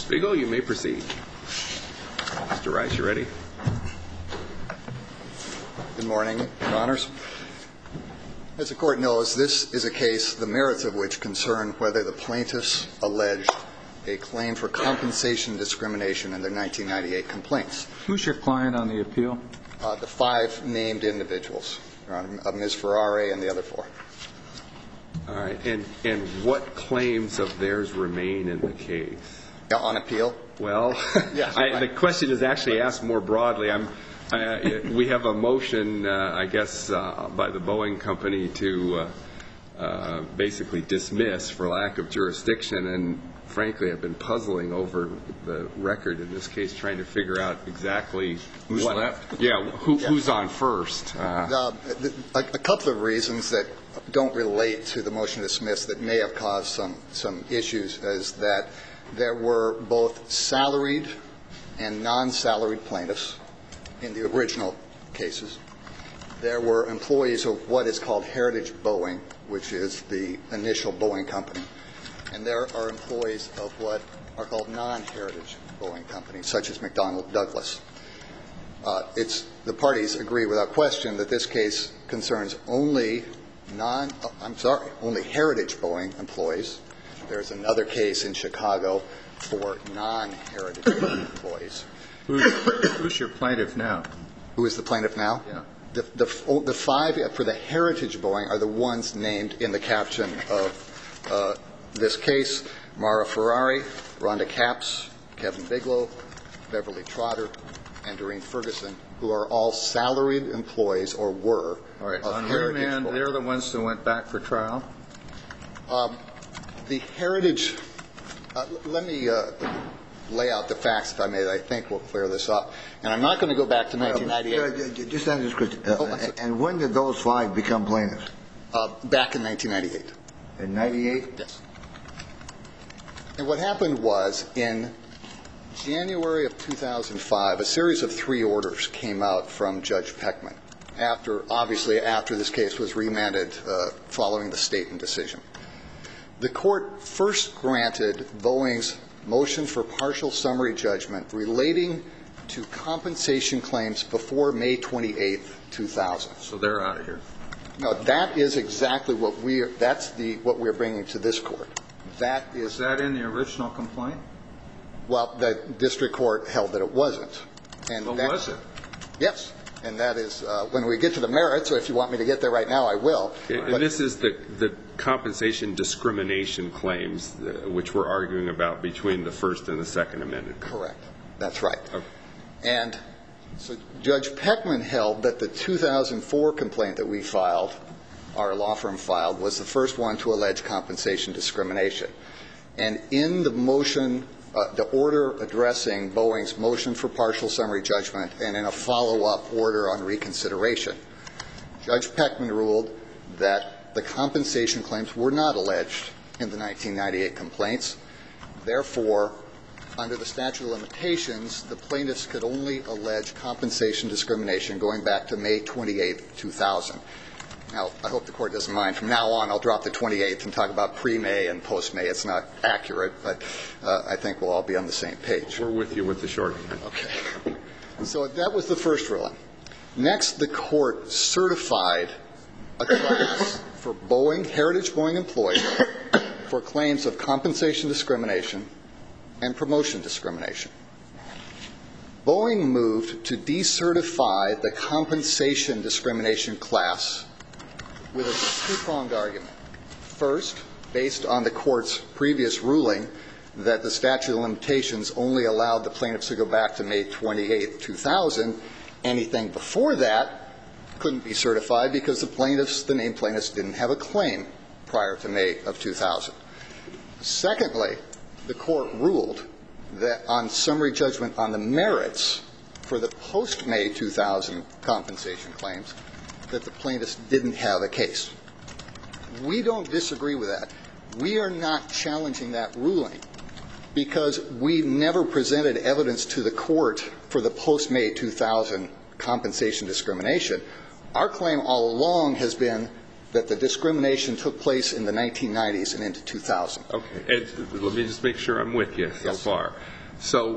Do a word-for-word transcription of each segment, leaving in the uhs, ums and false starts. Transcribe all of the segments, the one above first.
Spiegel, you may proceed. Mister Rice, you ready? Good morning, Your Honors. As the Court knows, this is a case, the merits of which concern whether the plaintiffs alleged a claim for compensation discrimination in their nineteen ninety-eight complaints. Who's your client on the appeal? Uh, the five named individuals, Your Honor, uh, Miz Ferrari and the other four. All right. And, and what claims of theirs remain in the case? Yeah, on appeal? Well, yeah, I, right. the question is actually asked more broadly. I'm, I, we have a motion, uh, I guess, uh, by the Boeing company to uh, uh, basically dismiss for lack of jurisdiction. And frankly, I've been puzzling over the record in this case, trying to figure out exactly who's what, left. Yeah, who, yeah. who's on first. Uh, Uh, a, a couple of reasons that don't relate to the motion to dismiss that may have caused some, some issues is that there were both salaried and non-salaried plaintiffs in the original cases. There were employees of what is called Heritage Boeing, which is the initial Boeing company. And there are employees of what are called non-Heritage Boeing companies, such as McDonnell Douglas. Uh, it's, the parties agree without question that this case concerns only non, uh, I'm sorry, only Heritage Boeing employees. There's another case in Chicago for non-Heritage Boeing employees. Who's, who's your plaintiff now? Who is the plaintiff now? Yeah. The, the, the five for the Heritage Boeing are the ones named in the caption of uh, this case: Mara Ferrari, Rhonda Capps, Kevin Bigelow, Beverly Trotter, and Doreen Ferguson, who are all salaried employees or were. All right. Of On Heritage remand, Boeing. they're the ones that went back for trial? Um, the Heritage, uh, let me uh, lay out the facts, if I may, that I think will clear this up. And I'm not going to go back to nineteen ninety-eight. Uh, just answer this question. Uh, Oh, and when did those five become plaintiffs? Uh, back in nineteen ninety-eight. In ninety-eight? Yes. And what happened was, in January of two thousand five, a series of three orders came out from Judge Peckman, after, obviously after this case was remanded uh, following the Staten decision. The court first granted Boeing's motion for partial summary judgment relating to compensation claims before May twenty-eighth, two thousand. So they're out of here. No, that is exactly what we're, that's the, what we're bringing to this court. That is. Is that in the original complaint? Well, the district court held that it wasn't. And Well, that, was it? Yes. And that is, uh, when we get to the merits, or if you want me to get there right now, I will. And but, this is the, the compensation discrimination claims, uh, which we're arguing about between the First and the Second Amendment. Correct. That's right. Okay. And so Judge Peckman held that the two thousand four complaint that we filed, our law firm filed, was the first one to allege compensation discrimination. And in the motion, uh, the order addressing Boeing's motion for partial summary judgment and in a follow-up order on reconsideration, Judge Peckman ruled that the compensation claims were not alleged in the nineteen ninety-eight complaints. Therefore, under the statute of limitations, the plaintiffs could only allege compensation discrimination going back to May twenty-eighth, two thousand. Now, I hope the Court doesn't mind. From now on, I'll drop the twenty-eighth and talk about pre-May and post-May. It's not accurate, but uh, I think we'll all be on the same page. We're with you with the shorthand. Okay. So that was the first ruling. Next, the Court certified a class for Boeing, Heritage Boeing employees for claims of compensation discrimination and promotion discrimination. Boeing moved to decertify the compensation discrimination class with a two-pronged argument. First, based on the Court's previous ruling that the statute of limitations only allowed the plaintiffs to go back to May twenty-eighth, two thousand, anything before that couldn't be certified because the plaintiffs, the named plaintiffs, didn't have a claim prior to May of two thousand. Secondly, the Court ruled that on summary judgment on the merits for the post-May two thousand compensation claims, that the plaintiffs didn't have a case. We don't disagree with that. We are not challenging that ruling because we never presented evidence to the Court for the post-May two thousand compensation discrimination. Our claim all along has been that the discrimination took place in the nineteen nineties and into two thousand. Okay. And let me just make sure I'm with you so Yes. far. So,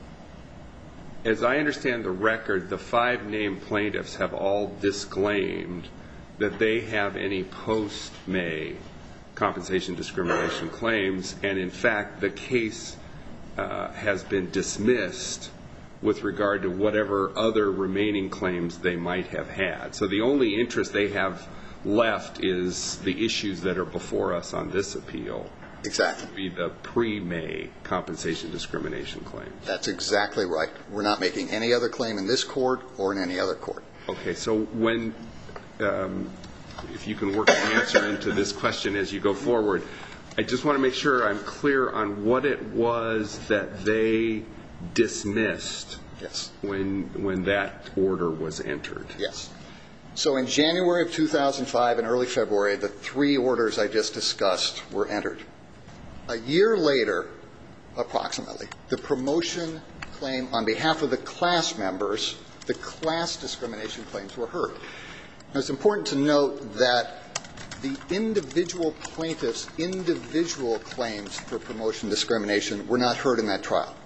as I understand the record, the five named plaintiffs have all disclaimed that they have any post-May compensation discrimination claims, and in fact, the case uh, has been dismissed with regard to whatever other remaining claims they might have had. So the only interest they have left is the issues that are before us on this appeal. Exactly. Be the pre-May compensation discrimination claims. That's exactly right. We're not making any other claim in this court or in any other court. Okay, so when, um, if you can work the answer into this question as you go forward, I just want to make sure I'm clear on what it was that they dismissed Yes. when when that order was entered. Yes. So in January of two thousand five and early February, the three orders I just discussed were entered. A year later, approximately, the promotion claim on behalf of the class members, the class discrimination claims were heard. Now, it's important to note that the individual plaintiffs' individual claims for promotion discrimination were not heard in that trial.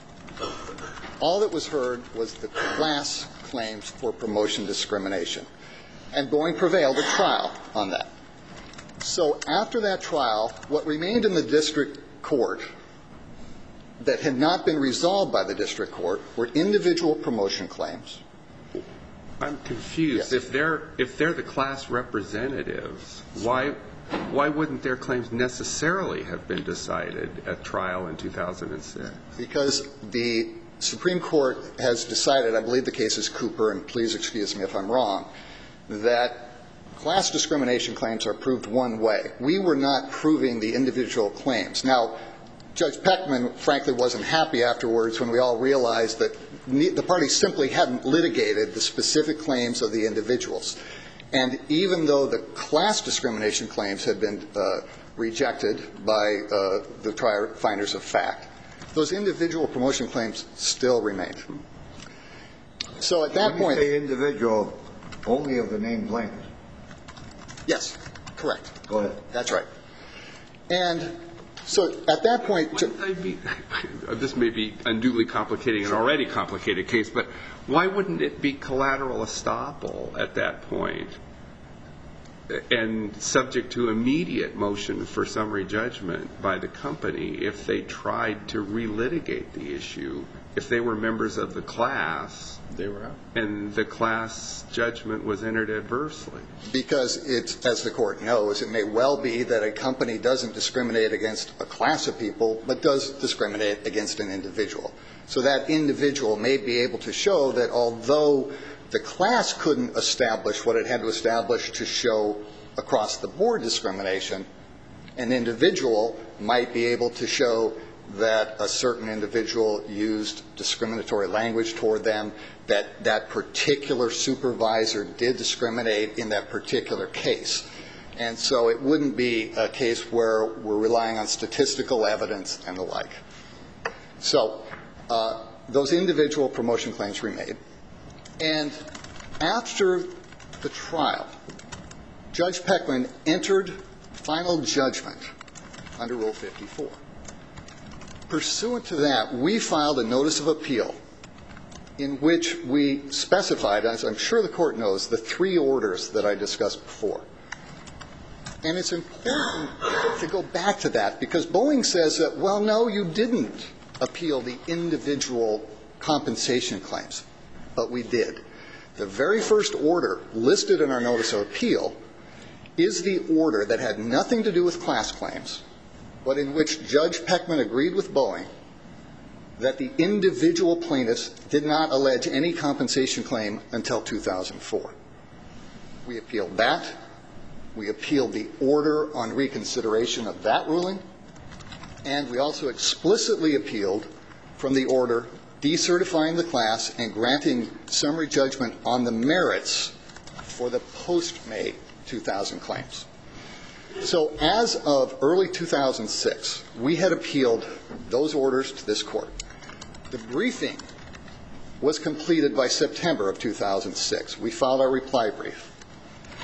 All that was heard was the class claims for promotion discrimination. And Boeing prevailed at trial on that. So after that trial, what remained in the district court that had not been resolved by the district court were individual promotion claims. I'm confused. Yes. If they're if they're the class representatives, why why wouldn't their claims necessarily have been decided at trial in two thousand six? Because the Supreme Court has decided, I believe the case is Cooper, and please excuse me if I'm wrong, that class discrimination claims are proved one way. We were not proving the individual claims. Now, Judge Peckman, frankly, wasn't happy afterwards when we all realized that the parties simply hadn't litigated the specific claims of the individuals. And even though the class discrimination claims had been uh, rejected by uh, the trier finders of fact, those individual promotion claims still remained. So at that When you point, say individual, only of the named plaintiffs. yes, correct. Go ahead. That's right. And so at that point, Wouldn't they be, this may be unduly complicating an already complicated case, but why wouldn't it be collateral estoppel at that point and subject to immediate motion for summary judgment by the company if they tried to relitigate the issue, if they were members of the class? They were out. And the class judgment was entered adversely. because it's, as the court knows, it may well be that a company doesn't discriminate against a class of people, but does discriminate against an individual. So that individual may be able to show that although the class couldn't establish what it had to establish to show across-the-board discrimination, an individual might be able to show that a certain individual used discriminatory language toward them, that that particular supervisor did discriminate in that particular case. And so it wouldn't be a case where we're relying on statistical evidence and the like. So uh, those individual promotion claims remained. And after the trial, Judge Peckman entered final judgment under Rule fifty-four. Pursuant to that, we filed a notice of appeal in which we specified, as I'm sure the Court knows, the three orders that I discussed before. And it's important to go back to that because Boeing says that, well, no, you didn't appeal the individual compensation claims, but we did. The very first order listed in our notice of appeal is the order that had nothing to do with class claims, but in which Judge Peckman agreed with Boeing that the individual plaintiffs did not allege any compensation claim until two thousand four. We appealed that. We appealed the order on reconsideration of that ruling. And we also explicitly appealed from the order decertifying the class and granting summary judgment on the merits for the post-May two thousand claims. So as of early two thousand six, we had appealed those orders to this Court. The briefing was completed by September of two thousand six. We filed our reply brief.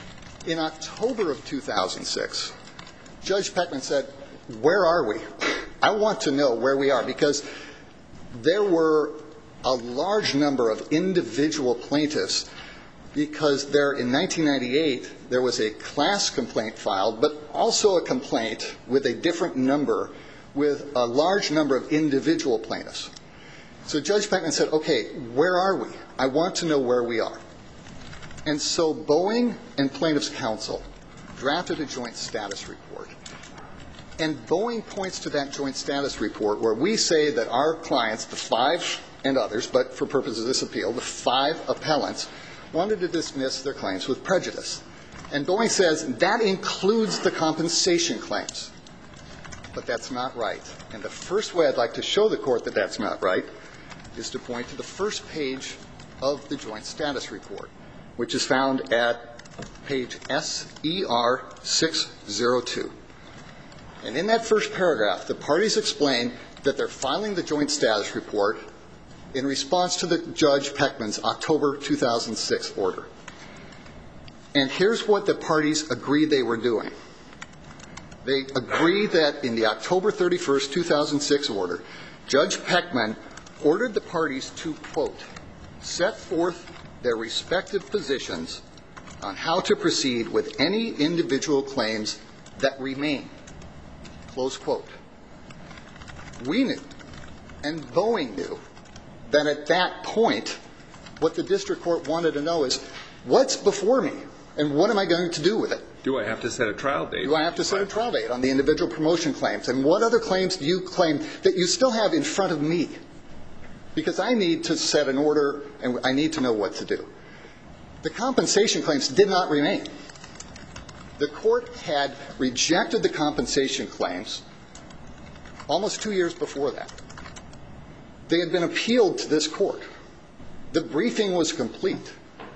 In October of two thousand six, Judge Peckman said, where are we? I want to know where we are, because there were a large number of individual plaintiffs, because there, in nineteen ninety-eight, there was a class complaint filed, but also a complaint with a different number with a large number of individual plaintiffs. So Judge Peckman said, okay, where are we? I want to know where we are. And so Boeing and Plaintiffs' Counsel drafted a joint status report. And Boeing points to that joint status report where we say that our clients, the five and others, but for purposes of this appeal, the five appellants, wanted to dismiss their claims with prejudice. And Boeing says that includes the compensation claims. But that's not right. And the first way I'd like to show the Court that that's not right is to point to the first page of the joint status report, which is found at page S E R six oh two. And in that first paragraph, the parties explain that they're filing the joint status report in response to the Judge Peckman's October two thousand six order. And here's what the parties agreed they were doing. They agreed that in the October thirty-first, two thousand six order, Judge Peckman ordered the parties to, quote, set forth their respective positions on how to proceed with any individual claims that remain, close quote. We knew, and Boeing knew, that at that point, what the district court wanted to know is, what's before me, and what am I going to do with it? Do I have to set a trial date? Do I have to set a trial date on the individual promotion claims? And what other claims do you claim that you still have in front of me? Because I need to set an order, and I need to know what to do. The compensation claims did not remain. The Court had rejected the compensation claims almost two years before that. They had been appealed to this Court. The briefing was complete.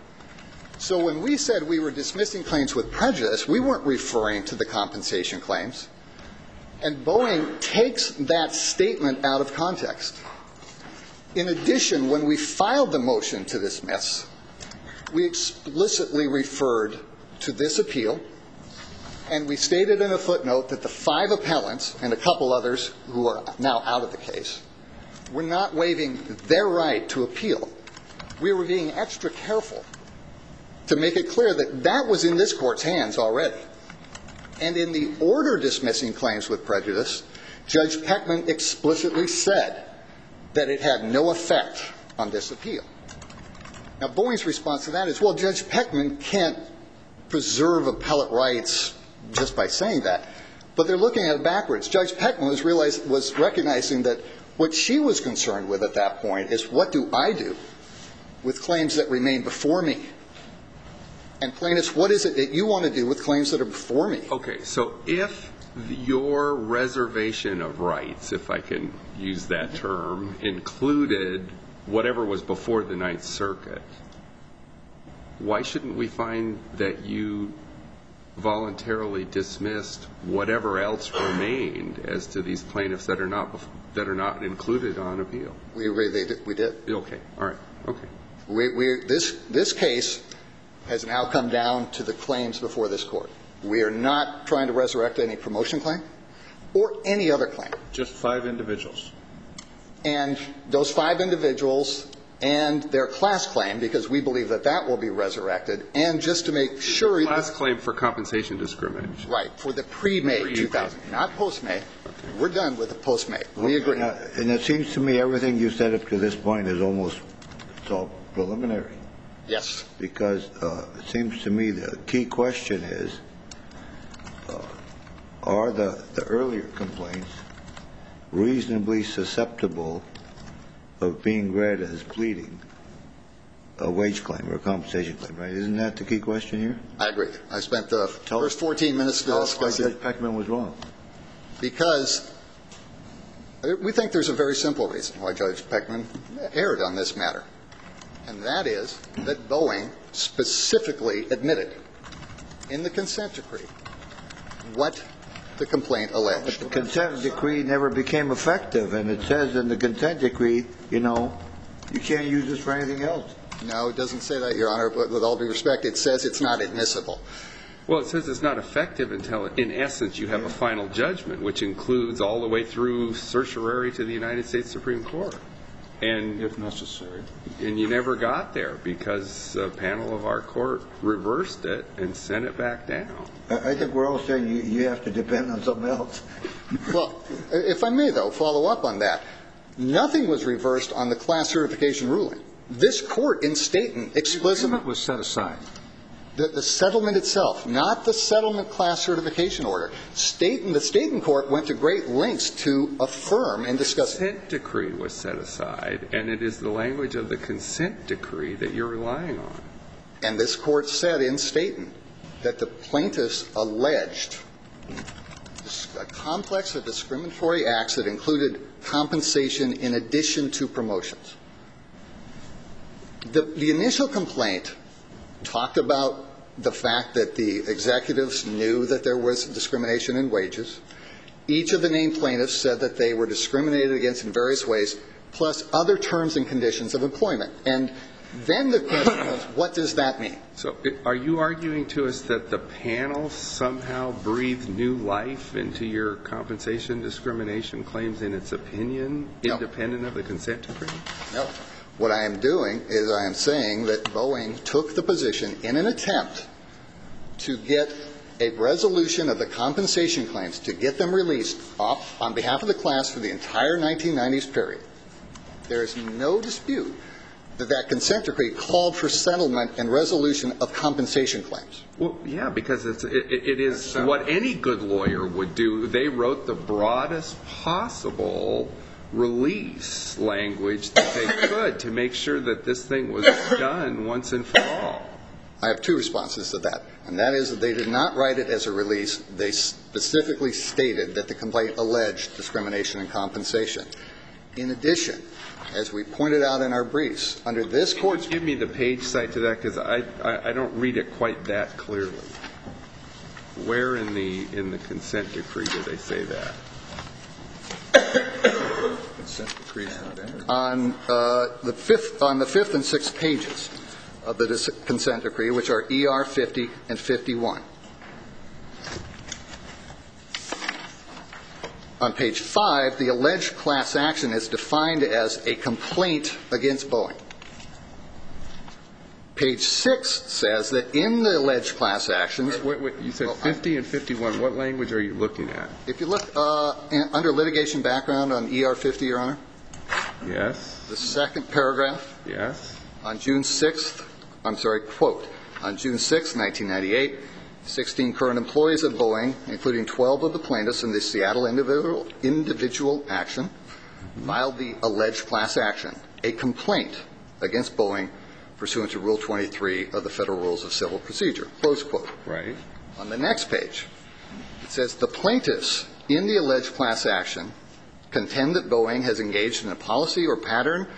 So when we said we were dismissing claims with prejudice, we weren't referring to the compensation claims. And Boeing takes that statement out of context. In addition, when we filed the motion to dismiss, we explicitly referred to this appeal, and we stated in a footnote that the five appellants and a couple others who are now out of the case were not waiving their right to appeal. We were being extra careful to make it clear that that was in this Court's hands already. And in the order dismissing claims with prejudice, Judge Peckman explicitly said that it had no effect on this appeal. Now, Boeing's response to that is, well, Judge Peckman can't preserve appellate rights just by saying that. But they're looking at it backwards. Judge Peckman was, realized, was recognizing that what she was concerned with at that point is, what do I do with claims that remain before me? And plaintiffs, what is it that you want to do with claims that are before me? Okay, so if your reservation of rights, if I can use that term, included whatever was before the Ninth Circuit, why shouldn't we find that you voluntarily dismissed whatever else remained as to these plaintiffs that are not that are not included on appeal? We we did. We did. Okay. All right. Okay. We, we this this case has now come down to the claims before this Court. We are not trying to resurrect any promotion claim or any other claim. Just five individuals. And those five individuals and their class claim, because we believe that that will be resurrected, and just to make sure. Class claim for compensation discrimination. Right, for the pre-May two thousand, not post-May. Okay. We're done with the post-May. We agree. Uh, and it seems to me everything you said up to this point is almost it's all preliminary. Yes. Because uh, it seems to me the key question is, uh, are the, the earlier complaints reasonably susceptible of being read as pleading a wage claim or a compensation claim, right? Isn't that the key question here? I agree. I spent the tell first fourteen minutes discussing. Judge Peckman was wrong. Because we think there's a very simple reason why Judge Peckman erred on this matter. And that is that Boeing specifically admitted in the consent decree what the complaint alleged. But the consent decree never became effective, and it says in the consent decree, you know, you can't use this for anything else. No, it doesn't say that, Your Honor, but with all due respect, it says it's not admissible. Well, it says it's not effective until, in essence, you have a final judgment, which includes all the way through certiorari to the United States Supreme Court. And If necessary. and you never got there because a panel of our court reversed it and sent it back down. I I think we're all saying you, you have to depend on something else. Well, if I may, though, follow up on that. Nothing was reversed on the class certification ruling. This court in Staten explicitly... Agreement was set aside. The, the settlement itself, not the settlement class certification order. Staten, the Staten court went to great lengths to affirm and discuss... The consent decree was set aside, and it is the language of the consent decree that you're relying on. And this court said in Staten that the plaintiffs alleged a complex of discriminatory acts that included compensation in addition to promotions. The, the initial complaint talked about the fact that the executives knew that there was discrimination in wages. Each of the named plaintiffs said that they were discriminated against in various ways, plus other terms and conditions of employment. And then the question was, what does that mean? So are you arguing to us that the panel somehow breathed new life into your compensation discrimination claims in its opinion, No. independent of the consent decree? No. What I am doing is I am saying that Boeing took the position in an attempt to get a resolution of the compensation claims, to get them released off on behalf of the class for the entire nineteen nineties period. There is no dispute that that consent decree called for settlement and resolution of compensation claims. Well, yeah, because it's, it, it is what any good lawyer would do. They wrote the broadest possible release language that they could to make sure that this thing was done once and for all. I have two responses to that, and that is that they did not write it as a release. They specifically stated that the complaint alleged discrimination and compensation. In addition, as we pointed out in our briefs, under this court's... Can you give me the page cite to that, because I, I, I don't read it quite that clearly. Where in the in the consent decree do they say that? Consent decree is not entered. On uh, the fifth, on the fifth and sixth pages of the dis- consent decree, which are E R fifty and fifty-one. On page five, the alleged class action is defined as a complaint against Boeing. Page six says that in the alleged class actions... Wait, wait, you said well, fifty and fifty-one. What language are you looking at? If you look uh, in, under litigation background on E R fifty, Your Honor, Yes. the second paragraph, Yes. on June sixth, I'm sorry, quote, on June sixth, nineteen ninety-eight, sixteen current employees of Boeing, including twelve of the plaintiffs in the Seattle individual, individual action, filed the alleged class action, a complaint against Boeing pursuant to Rule twenty-three of the Federal Rules of Civil Procedure, close quote. Right. On the next page, it says, the plaintiffs in the alleged class action contend that Boeing has engaged in a policy or pattern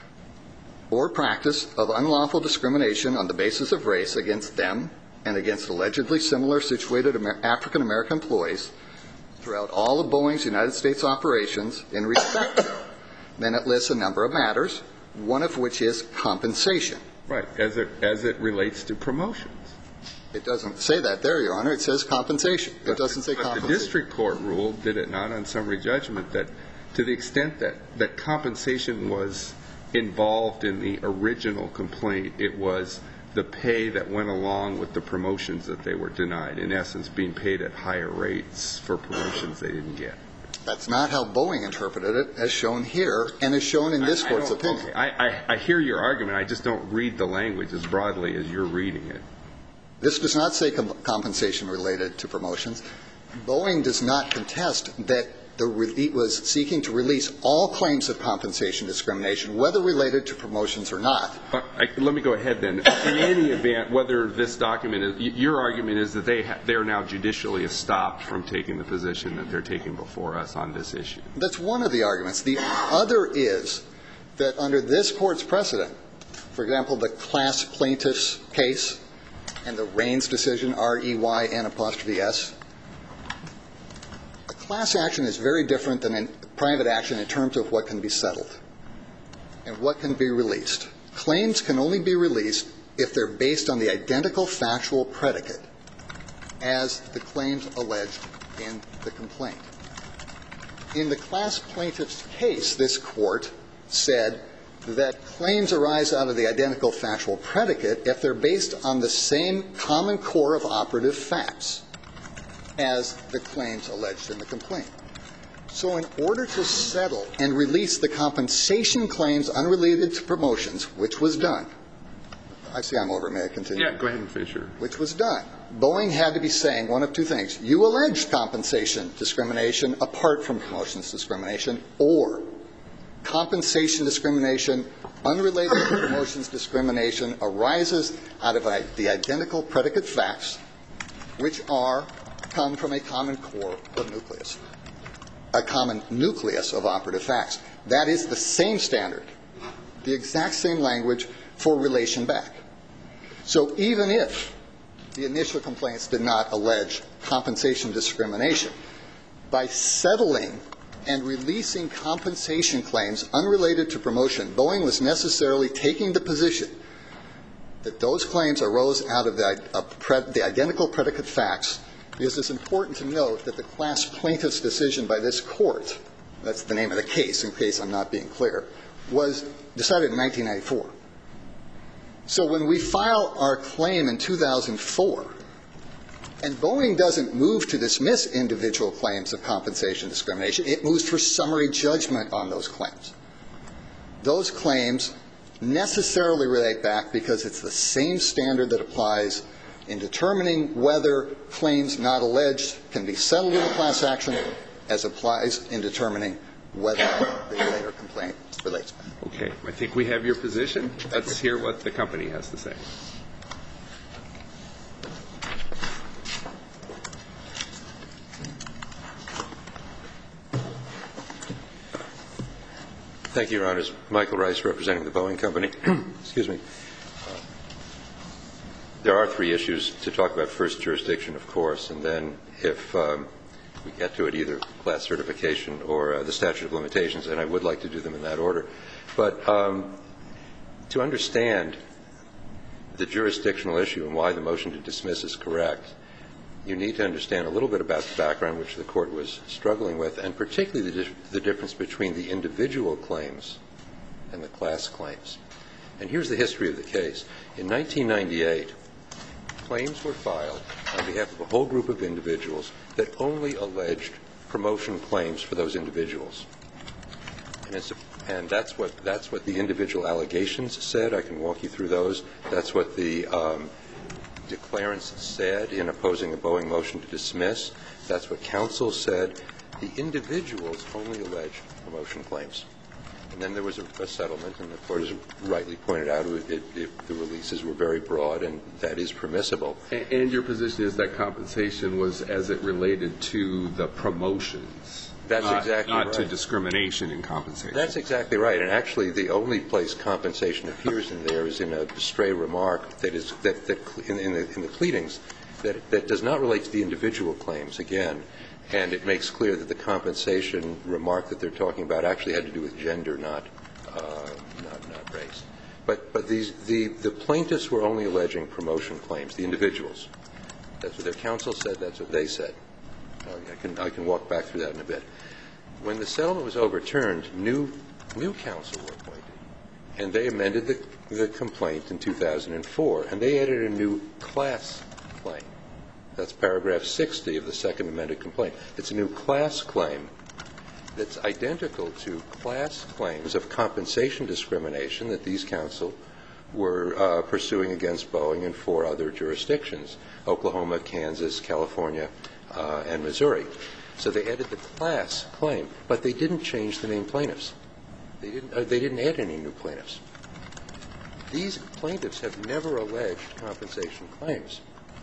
or practice of unlawful discrimination on the basis of race against them and against allegedly similar situated Amer- African American employees throughout all of Boeing's United States operations in respect to. Then it lists a number of matters, one of which is compensation. Right, as it as it relates to promotions. It doesn't say that there, Your Honor. It says compensation. It But doesn't say but compensation. the district court ruled, did it not, on summary judgment, that to the extent that, that compensation was involved in the original complaint, it was the pay that went along with the promotions that they were denied, in essence being paid at higher rates for promotions they didn't get. That's not how Boeing interpreted it, as shown here and as shown in this I- I Court's don't- opinion. Okay. I, I, I hear your argument. I just don't read the language as broadly as you're reading it. This does not say com- compensation related to promotions. Boeing does not contest that the re- it was seeking to release all claims of compensation discrimination, whether related to promotions or not. Uh, I, let me go ahead then. In any event, whether this document is, y- your argument is that they ha- they are now judicially stopped from taking the position that they're taking before us on this issue. That's one of the arguments. The other is that under this Court's precedent, for example, the class plaintiffs case and the Raines decision, R E Y N apostrophe S, a class action is very different than a private action in terms of what can be settled and what can be released. Claims can only be released if they're based on the identical factual predicate. as the claims alleged in the complaint. In the class plaintiff's case, this Court said that claims arise out of the identical factual predicate if they're based on the same common core of operative facts as the claims alleged in the complaint. So in order to settle and release the compensation claims unrelated to promotions, which was done, I see I'm over. May I continue? Yeah, go ahead and finish your. Which was done. Boeing had to be saying one of two things. You alleged compensation discrimination apart from promotions discrimination, or compensation discrimination unrelated to promotions discrimination arises out of the identical predicate facts, which are come from a common core of nucleus, a common nucleus of operative facts. That is the same standard, the exact same language for relation back. So even if the initial complaints did not allege compensation discrimination, by settling and releasing compensation claims unrelated to promotion, Boeing was necessarily taking the position that those claims arose out of the, uh, pre- the identical predicate facts, because it's important to note that the class plaintiff's decision by this Court, that's the name of the case in case I'm not being clear, was decided in nineteen ninety-four. So when we file our claim in two thousand four, and Boeing doesn't move to dismiss individual claims of compensation discrimination, it moves for summary judgment on those claims. Those claims necessarily relate back because it's the same standard that applies in determining whether claims not alleged can be settled in a class action as applies in determining whether the later complaint relates back. Okay. I think we have your position. Let's hear what the company has to say. Thank you, Your Honors. Michael Rice, representing the Boeing Company. Excuse me. Uh, there are three issues to talk about. First, jurisdiction, of course, and then if um, we get to it, either class certification or uh, the statute of limitations, and I would like to do them in that order. But um, to understand the jurisdictional issue and why the motion to dismiss is correct, you need to understand a little bit about the background which the Court was struggling with, and particularly the, dif- the difference between the individual claims and the class claims. And here's the history of the case. In nineteen ninety-eight, claims were filed on behalf of a whole group of individuals that only alleged promotion claims for those individuals. And, it's a, and that's what that's what the individual allegations said. I can walk you through those. That's what the um, declarants said in opposing a Boeing motion to dismiss. That's what counsel said. The individuals only alleged promotion claims. And then there was a, a settlement, and the Court has rightly pointed out it, it, it, the releases were very broad, and that is permissible. And, and your position is that compensation was as it related to the promotions. That's not, exactly not right. to discrimination in compensation. That's exactly right. And actually, the only place compensation appears in there is in a stray remark that is that, that in, in, the, in the pleadings that, that does not relate to the individual claims again. And it makes clear that the compensation remark that they're talking about actually had to do with gender, not uh, not, not race. But but these the, the plaintiffs were only alleging promotion claims, the individuals. That's what their counsel said. That's what they said. I can I can walk back through that in a bit. When the settlement was overturned, new new counsel were appointed, and they amended the, the complaint in two thousand four, and they added a new class claim. That's paragraph sixty of the second amended complaint. It's a new class claim that's identical to class claims of compensation discrimination that these counsel were uh, pursuing against Boeing in four other jurisdictions: Oklahoma, Kansas, California, uh, and Missouri. So they added the class claim, but they didn't change the name plaintiffs. They didn't, uh, they didn't add any new plaintiffs. These plaintiffs have never alleged compensation claims.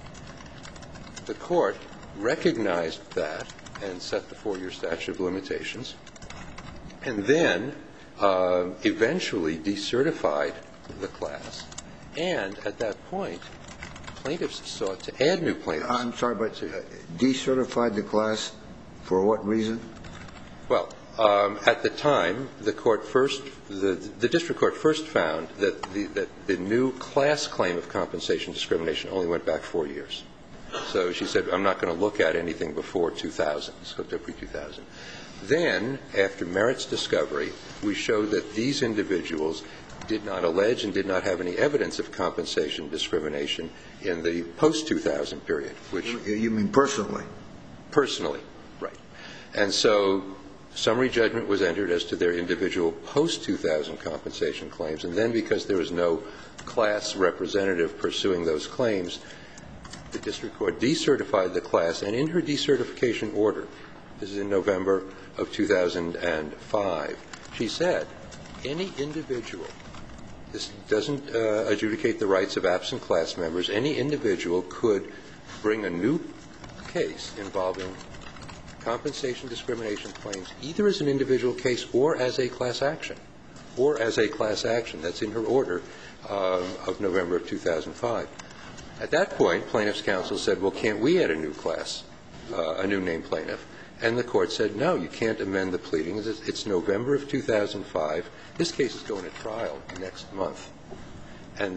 The Court recognized that and set the four-year statute of limitations, and then uh, eventually decertified the class. And at that point, plaintiffs sought to add new plaintiffs. I'm sorry, but uh, decertified the class for what reason? Well, um, at the time, the court first, the, the district court first found that the, that the new class claim of compensation discrimination only went back four years. So she said, I'm not going to look at anything before two thousand, so pre two thousand. Then, after merits discovery, we showed that these individuals did not allege and did not have any evidence of compensation discrimination in the post two thousand period, which... You mean personally? Personally, right. And so summary judgment was entered as to their individual post two thousand compensation claims, and then because there was no class representative pursuing those claims, the district court decertified the class, and in her decertification order, this is in November of two thousand five, she said, any individual, this doesn't uh, adjudicate the rights of absent class members, any individual could bring a new case involving compensation discrimination claims either as an individual case or as a class action, or as a class action. That's in her order uh, of November of two thousand five. At that point, plaintiff's counsel said, well, can't we add a new class, uh, a new named plaintiff? And the court said, no, you can't amend the pleadings. It's, it's November of two thousand five. This case is going to trial next month. And,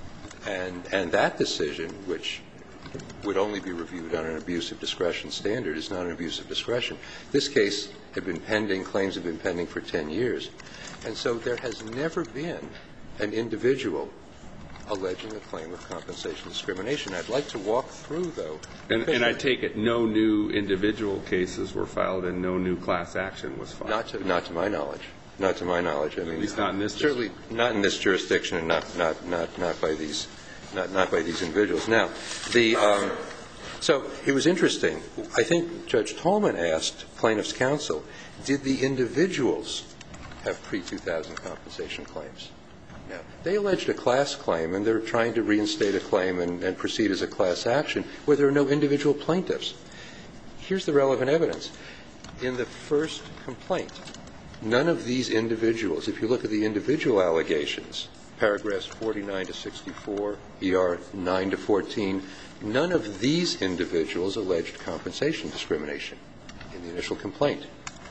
and, and that decision, which would only be reviewed on an abuse of discretion standard, is not an abuse of discretion. This case had been pending, claims have been pending for ten years. And so there has never been an individual alleging a claim of compensation discrimination. I'd like to walk through, though. And, and I take it no new individual cases were filed and no new class action was filed? Not to, not to my knowledge. Not to my knowledge. I mean, at least not in this certainly not in this jurisdiction, and not, not, not, not by these, not, not by these individuals. Now, the, um, so it was interesting. I think Judge Tolman asked plaintiff's counsel, did the individuals have pre two thousand compensation claims? Now, they alleged a class claim, and they're trying to reinstate a claim and, and proceed as a class action where there are no individual plaintiffs. Here's the relevant evidence. In the first complaint, none of these individuals, if you look at the individual allegations, paragraphs forty-nine to sixty-four, E R nine to fourteen, none of these individuals alleged compensation discrimination in the initial complaint.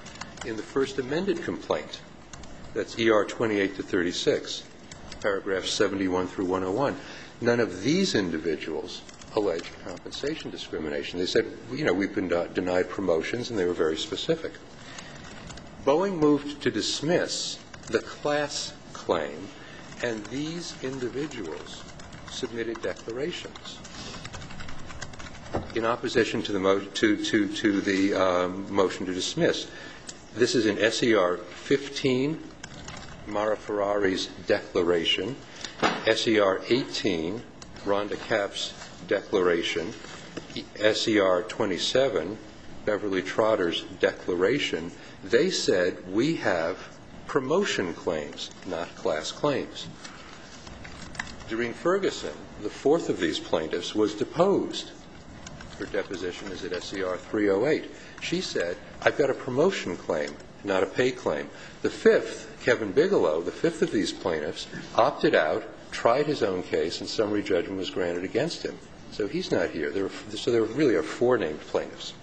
In the first amended complaint, that's E R twenty-eight to thirty-six, paragraphs seventy-one through one oh one, none of these individuals alleged compensation discrimination. They said, you know, we've been denied promotions, and they were very specific. Boeing moved to dismiss the class claim, and these individuals submitted declarations in opposition to the, mo- to, to, to the um, motion to dismiss. This is in S E R fifteen, Mara Ferrari's declaration, S E R eighteen, Rhonda Kapp's declaration, S E R twenty-seven, Beverly Trotter's declaration. They said we have promotion claims, not class claims. Doreen Ferguson, the fourth of these plaintiffs, was deposed. Her deposition is at S E R three oh eight. She said, I've got a promotion claim, not a pay claim. The fifth, Kevin Bigelow, the fifth of these plaintiffs, opted out, tried his own case, and summary judgment was granted against him. So he's not here. There were, so there really are four named plaintiffs.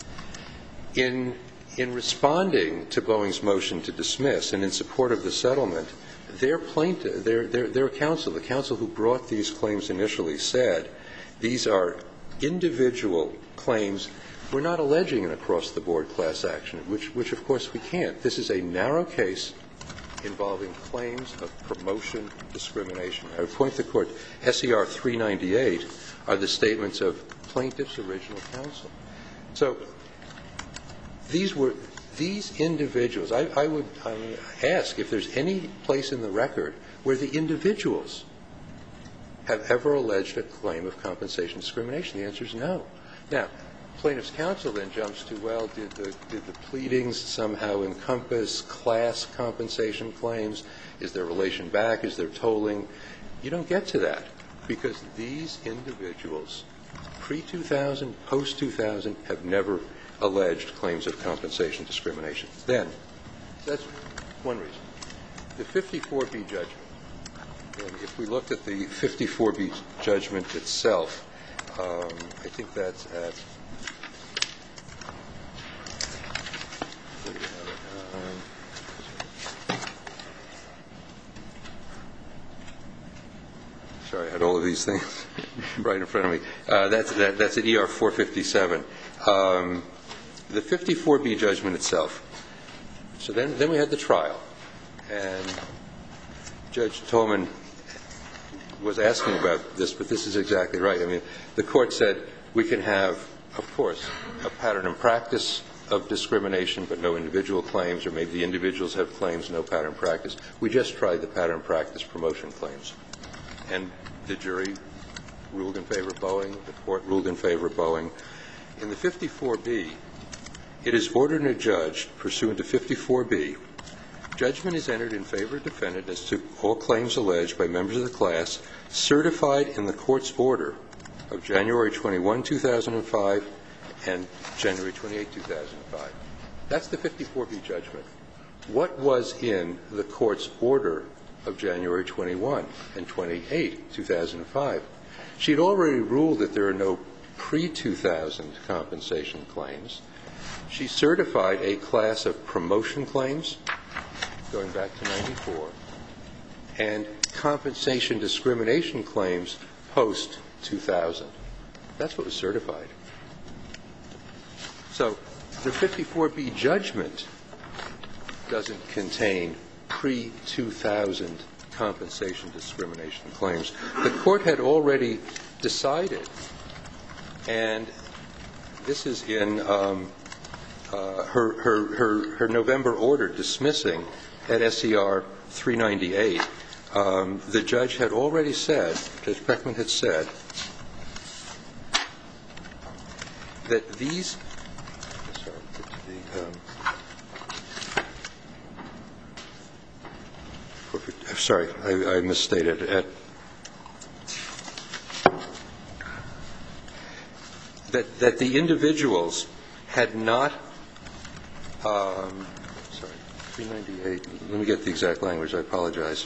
In, in responding to Boeing's motion to dismiss and in support of the settlement, their plaintiff, their, their, their counsel, the counsel who brought these claims initially, said these are individual claims. We're not alleging an across-the-board class action, which, which of course we can't. This is a narrow case involving claims of promotion discrimination. I would point the Court, S E R three ninety-eight are the statements of plaintiff's original counsel. So these were these individuals. I, I would I mean, ask if there's any place in the record where the individuals have ever alleged a claim of compensation discrimination. The answer is no. Now, plaintiff's counsel then jumps to, well, did the, did the pleadings somehow encompass class compensation claims? Is there relation back? Is there tolling? You don't get to that because these individuals, pre two thousand, post two thousand, have never alleged claims of compensation discrimination. Then, that's one reason. The fifty-four B judgment, and if we look at the fifty-four B judgment itself, um, I think that's at sorry, I had all of these things right in front of me. Uh, that's, that, that's at E R four fifty-seven. Um, the fifty-four B judgment itself. So then, then we had the trial, and Judge Tolman was asking about this, but this is exactly right. I mean, the court said we can have, of course, a pattern and practice of discrimination, but no individual claims, or maybe the individuals have claims, no pattern practice. We just tried the pattern practice promotion claims. And the jury ruled in favor of Boeing. The court ruled in favor of Boeing. In the fifty-four B, it is ordered and adjudged pursuant to fifty-four B, judgment is entered in favor of defendant as to all claims alleged by members of the class certified in the court's order of January twenty-first, two thousand five and January twenty-eighth, two thousand five. That's the fifty-four B judgment. What was in the court's order of January twenty-first and twenty-eighth, two thousand five? She had already ruled that there are no pre two thousand compensation claims. She certified a class of promotion claims going back to ninety-four and compensation discrimination claims post two thousand. That's what was certified. So the fifty-four B judgment doesn't contain pre two thousand compensation discrimination claims. The court had already decided, and this is in um, uh, her, her, her, her November order dismissing at S E R three ninety-eight. Um, the judge had already said, Judge Beckman had said, that these, sorry, the, um, sorry, I, I misstated. At, that, that the individuals had not, um, sorry, three ninety-eight, let me get the exact language, I apologize.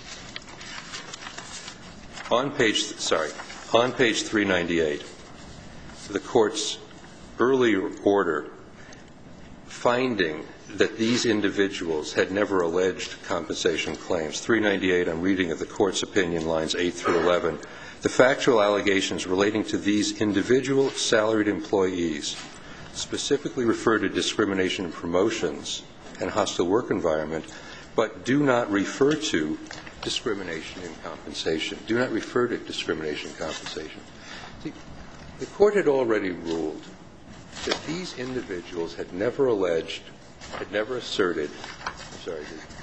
On page, sorry, on page three ninety-eight, the court's earlier order finding that these individuals had never alleged compensation claims. three ninety-eight, I'm reading of the court's opinion, lines eight through eleven. The factual allegations relating to these individual salaried employees specifically refer to discrimination in promotions and hostile work environment, but do not refer to discrimination in compensation. Do not refer to discrimination in compensation. See, the court had already ruled that these individuals had never alleged, had never asserted, I'm sorry,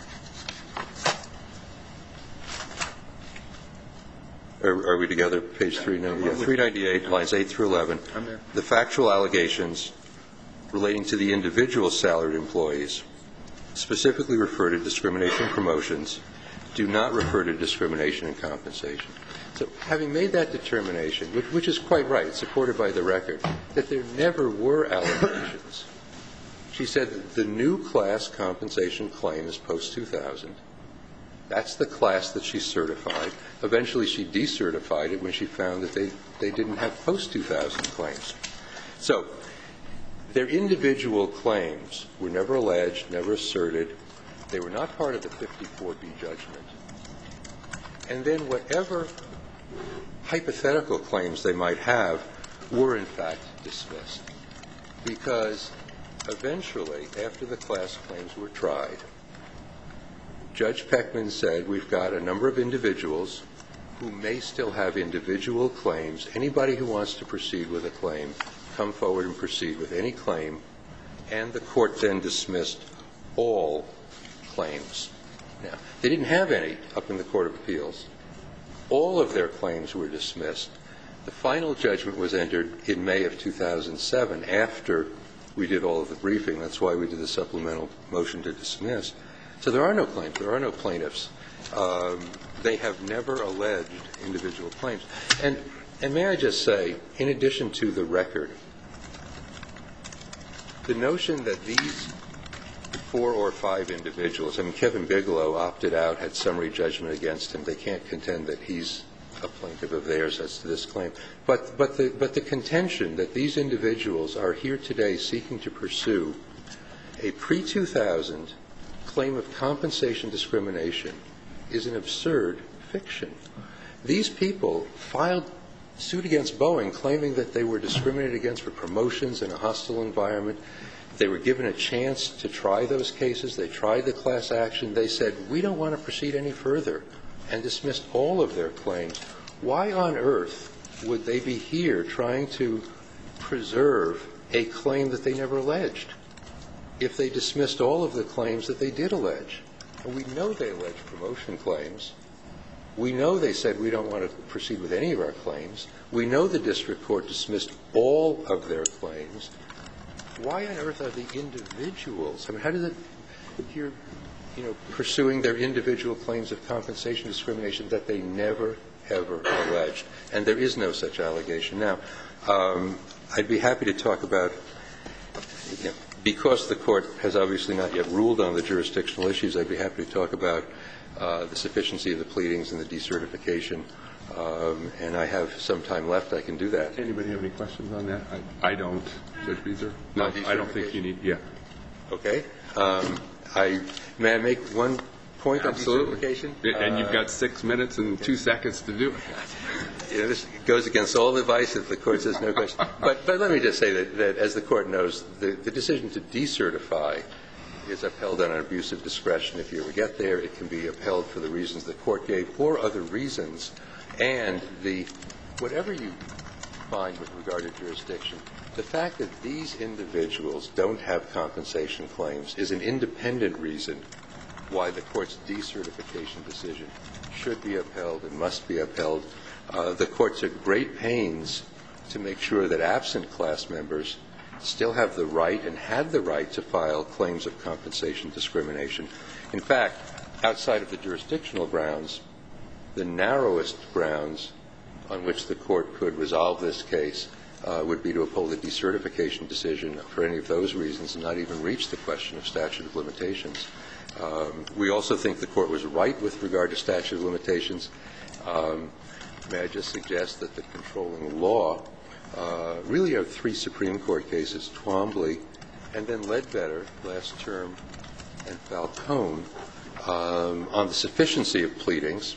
are, are we together? Page three ninety-eight, three ninety-eight, lines eight through eleven. I'm there. The factual allegations relating to the individual salaried employees specifically refer to discrimination in promotions, do not refer to discrimination in compensation. So having made that determination, which, which is quite right, supported by the record, that there never were allegations, she said that the new class compensation claim is post two thousand. That's the class that she certified. Eventually she decertified it when she found that they, they didn't have post two thousand claims. So their individual claims were never alleged, never asserted. They were not part of the fifty-four B judgment. And then whatever hypothetical claims they might have were in fact dismissed, because eventually, after the class claims were tried, Judge Peckman said, we've got a number of individuals who may still have individual claims. Anybody who wants to proceed with a claim, come forward and proceed with any claim. And the court then dismissed all claims. Now, they didn't have any up in the Court of Appeals. All of their claims were dismissed. The final judgment was entered in May of two thousand seven, after we did all of the briefing. That's why we did the supplemental motion to dismiss. So there are no claims. There are no plaintiffs. Um, they have never alleged individual claims. And, and may I just say, in addition to the record, the notion that these four or five individuals, I mean, Kevin Bigelow opted out, had summary judgment against him. They can't contend that he's a plaintiff of theirs as to this claim. But, but, the, but the contention that these individuals are here today seeking to pursue a pre two thousand claim of compensation discrimination is an absurd fiction. These people filed suit against Boeing claiming that they were discriminated against for promotions in a hostile environment. They were given a chance to try those cases. They tried the class action. They said, we don't want to proceed any further, and dismissed all of their claims. Why on earth would they be here trying to preserve a claim that they never alleged if they dismissed all of the claims that they did allege? And we know they alleged promotion claims. We know they said we don't want to proceed with any of our claims. We know the district court dismissed all of their claims. Why on earth are the individuals, I mean, how does it, you're, you know, pursuing their individual claims of compensation discrimination that they never, ever alleged? And there is no such allegation. Now, um, I'd be happy to talk about, you know, because the court has obviously not yet ruled on the jurisdictional issues, I'd be happy to talk about uh, the sufficiency of the pleadings and the decertification. Um, and I have some time left. I can do that. Anybody have any questions on that? I, I don't. Judge Beezer? No, I don't think you need. Yeah. Okay. Um, I may I make one point Absolutely. on decertification? And you've got six minutes and two seconds to do it. You know, this goes against all advice if the court says no question. But, but let me just say that, that as the court knows, the, the decision to decertify is upheld on an abuse of discretion. If you ever get there, it can be upheld for the reasons the court gave or other reasons. And the whatever you find with regard to jurisdiction, the fact that these individuals don't have compensation claims is an independent reason why the court's decertification decision should be upheld and must be upheld. Uh, the court took great pains to make sure that absent class members still have the right and had the right to file claims of compensation discrimination. In fact, outside of the jurisdictional grounds, the narrowest grounds on which the court could resolve this case uh, would be to uphold the decertification decision for any of those reasons and not even reach the question of statute of limitations. Um, we also think the court was right with regard to statute of limitations. Um, may I just suggest that the controlling law uh, really are three Supreme Court cases, Twombly and then Ledbetter last term and Falcone, um, on the sufficiency of pleadings.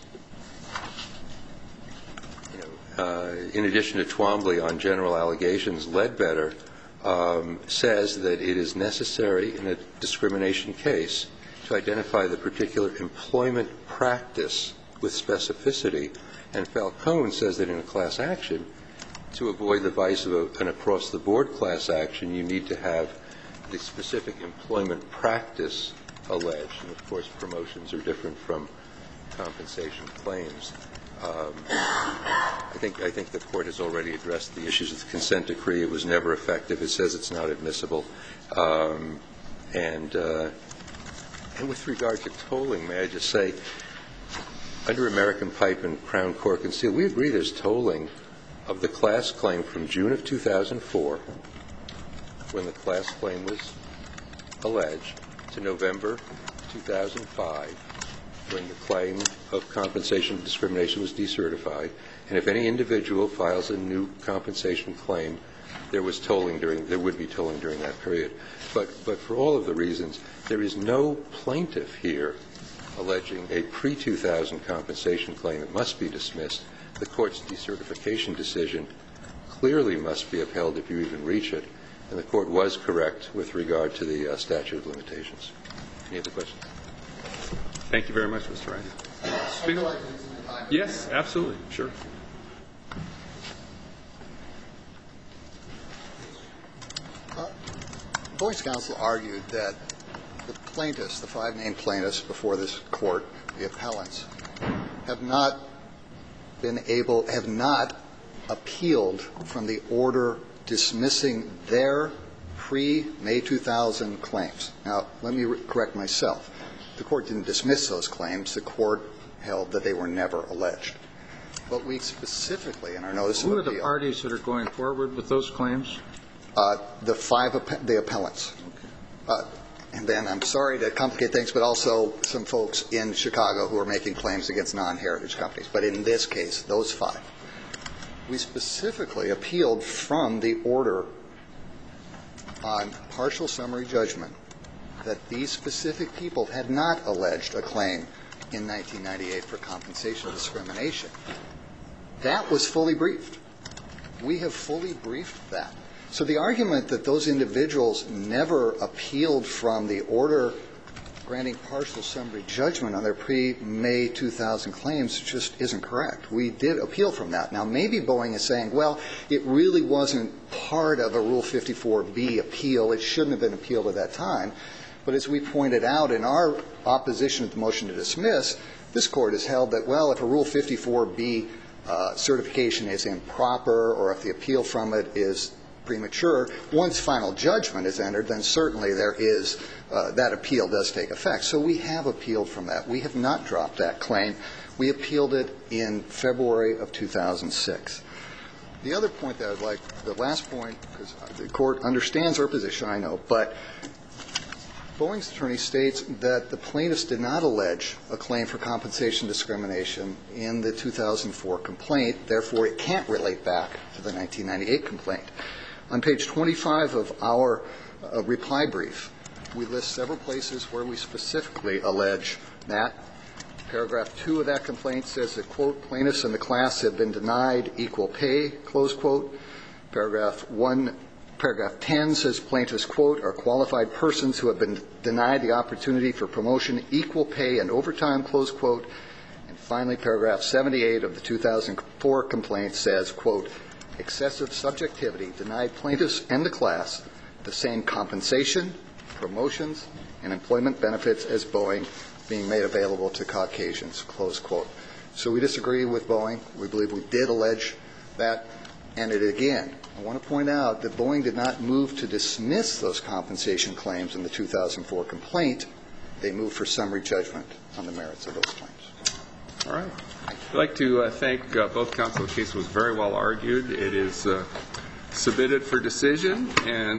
Uh, in addition to Twombly on general allegations, Ledbetter um, says that it is necessary in a discrimination case to identify the particular employment practice with specificity, and Falcone says that in a class action, to avoid the vice of a, an across-the-board class action, you need to have the specific employment practice alleged, and of course promotions are different from compensation claims. Um, I think I think the court has already addressed the issues of the consent decree. It was never effective. It says it's not admissible. Um, and uh, and with regard to tolling, may I just say, under American Pipe and Crown Cork and Seal, we agree there's tolling of the class claim from June of two thousand four, when the class claim was alleged, to November two thousand five, when the claim of compensation discrimination was decertified. And if any individual files a new compensation claim, there was tolling during, there would be tolling during that period. But, but for all of the reasons, there is no plaintiff here alleging a pre two thousand compensation claim that must be dismissed. The court's decertification decision clearly must be upheld if you even reach it. And the court was correct with regard to the uh, statute of limitations. Any other questions? Thank you very much, Mister Reiner. Yes, absolutely. Sure. Uh, Boyce Counsel argued that the plaintiffs, the five named plaintiffs before this court, the appellants, have not been able, have not appealed from the order dismissing their pre-May two thousand claims. Now, let me re- correct myself. The court didn't dismiss those claims. The court held that they were never alleged. But we specifically, in our notice of appeal... Who are the parties that are going forward with those claims? Uh, the five, app- the appellants. Okay. Uh, and then, I'm sorry to complicate things, but also some folks in Chicago who are making claims against non-heritage companies. But in this case, those five. We specifically appealed from the order on partial summary judgment that these specific people had not alleged a claim in nineteen ninety-eight for compensation discrimination. That was fully briefed. We have fully briefed that. So the argument that those individuals never appealed from the order granting partial summary judgment on their pre-May two thousand claims just isn't correct. We did appeal from that. Now, maybe Boeing is saying, well, it really wasn't part of a Rule fifty-four B appeal. It shouldn't have been appealed at that time. But as we pointed out in our opposition to the motion to dismiss, this Court has held that, well, if a Rule fifty-four B uh, certification is improper or if the appeal from it is premature, once final judgment is entered, then certainly there is, uh, that appeal does take effect. So we have appealed from that. We have not dropped that claim. We appealed it in February of two thousand six. The other point that I'd like, the last point, because the Court understands our position, I know, but Boeing's attorney states that the plaintiffs did not allege a claim for compensation discrimination in the two thousand four complaint. Therefore, it can't relate back to the nineteen ninety-eight complaint. On page twenty-five of our uh, reply brief, we list several places where we specifically allege that. Paragraph two of that complaint says that, quote, plaintiffs in the class have been denied equal pay, close quote. Paragraph one, paragraph ten says plaintiffs, quote, are qualified persons who have been denied the opportunity for promotion, equal pay, and overtime, close quote. And finally, paragraph seventy-eight of the two thousand four complaint says, quote, excessive subjectivity denied plaintiffs and the class the same compensation, promotions, and employment benefits as Boeing being made available to Caucasians, close quote. So we disagree with Boeing. We believe we did allege that. And it again, I want to point out that Boeing did not move to dismiss those compensation claims in the two thousand four complaint. They moved for summary judgment on the merits of those claims. All right. I'd like to uh, thank uh, both counsel. The case was very well argued. It is uh, submitted for decision, and